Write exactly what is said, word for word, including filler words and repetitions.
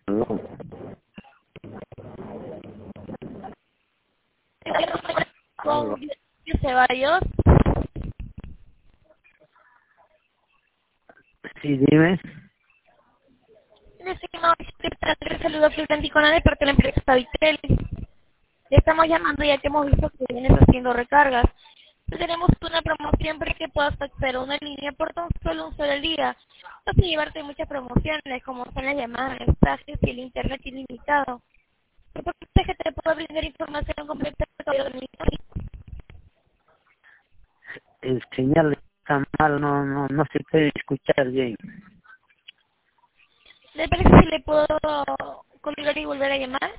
No. Con Ceballos. Sí, dime. Decimos que saludo Florentico de parte de la empresa Savitel. Le estamos llamando ya que hemos visto que vienes haciendo recargas. Tenemos una promoción para que puedas acceder a una línea por tan solo un solo día. Vas a llevarte muchas promociones, como son las llamadas, mensajes y el internet ilimitado. ¿Por qué que te puedo brindar información completa sobre el mismo? El señal está mal, no, no, no se puede escuchar bien. ¿Le parece si le puedo colgar y volver a llamar?